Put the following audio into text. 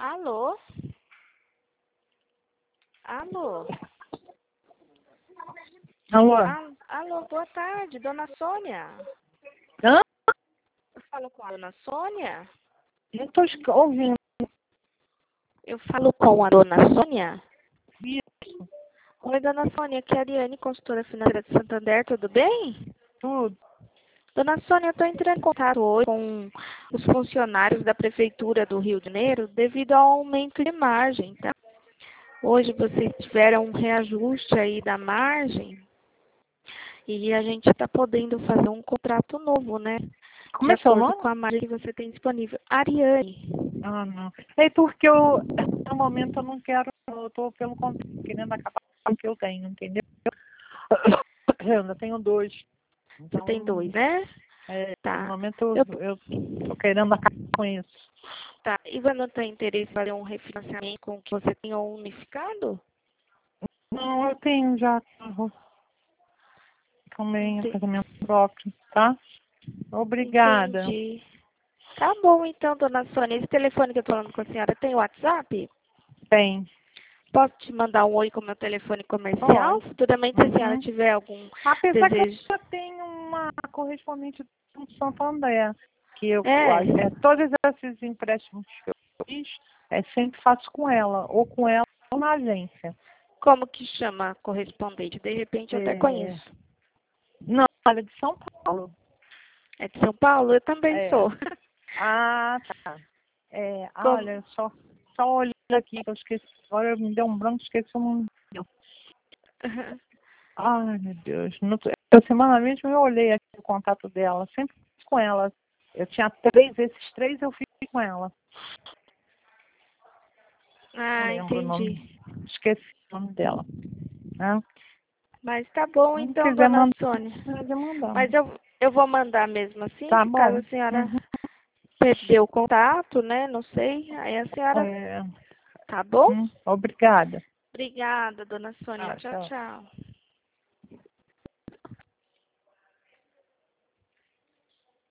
Alô? Alô? Alô? Alô, boa tarde, dona Sônia. Hã? Eu falo com a dona Sônia? Não estou ouvindo. Eu falo com a dona Sônia? Isso, Oi, dona Sônia, aqui é a Ariane, consultora financeira de Santander, tudo bem? tudo. Dona Sônia, eu estou entrando em contato hoje com os funcionários da Prefeitura do Rio de Janeiro devido ao aumento de margem, tá? Hoje vocês tiveram um reajuste aí da margem e a gente está podendo fazer um contrato novo, né? Como De é seu acordo nome? com a margem que você tem disponível. Ariane. Ah, não. É porque eu, no momento, eu não quero, eu estou pelo contrário, querendo acabar com o que eu tenho, entendeu? Eu ainda tenho dois. Você tem Então, dois, né? no Tá. momento, Eu, eu estou querendo acabar com isso. tá. E você não tem interesse em fazer um refinanciamento com o que você tem unificado? Não, eu tenho já carro também, Ente- apartamento próprio, tá? Obrigada. Entendi. Tá bom, então, dona Sônia. Esse telefone que eu tô falando com a senhora tem WhatsApp? Tem. Posso te mandar um oi com o meu telefone comercial? Pode. Futuramente, se a senhora Uhum. tiver algum Apesar que eu desejo. já tenho uma correspondente do Santander, que eu, É. todos esses empréstimos que eu fiz, sempre faço com ela, ou na agência. Como que chama a correspondente? De repente eu até É, conheço. não, ela é de São Paulo. É de São Paulo? Eu também É. sou. Ah, tá. Como? Olha, só olhando aqui, que eu esqueci. Agora me deu um branco, esqueci o nome. Ai, meu Deus. Eu semanalmente eu olhei aqui o contato dela, sempre fiz com ela. Eu tinha três, esses três eu fiz com ela. Não Ah, lembro o nome. entendi. Esqueci o nome dela. Né? Mas tá bom Se não então, quiser dona mandar, Sônia. pode mandar. Mas eu vou mandar mesmo assim, Tá se caso bom. a senhora Uhum. perdeu o contato, né? Não sei. Aí a senhora. É, Tá bom? obrigada. Obrigada, dona Sônia. Ah, Tchau, tchau. tchau.